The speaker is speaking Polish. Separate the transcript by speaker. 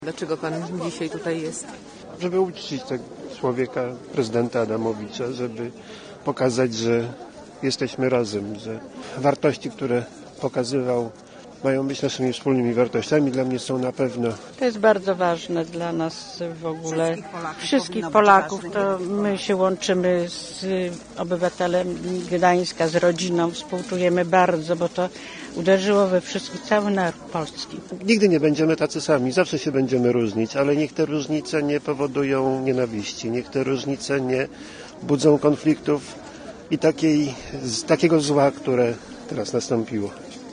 Speaker 1: Dlaczego pan dzisiaj tutaj jest?
Speaker 2: Żeby uczcić tego człowieka, prezydenta Adamowicza, żeby pokazać, że jesteśmy razem, że wartości, które pokazywał, mają być naszymi wspólnymi wartościami. Dla mnie są na pewno.
Speaker 3: To jest bardzo ważne dla nas w ogóle. Wszystkich Polaków. To my się łączymy z obywatelem Gdańska, z rodziną, współczujemy bardzo, bo to uderzyło we wszystkich, cały naród polski.
Speaker 2: Nigdy nie będziemy tacy sami, zawsze się będziemy różnić, ale niech te różnice nie powodują nienawiści, niech te różnice nie budzą konfliktów i takiego zła, które teraz nastąpiło.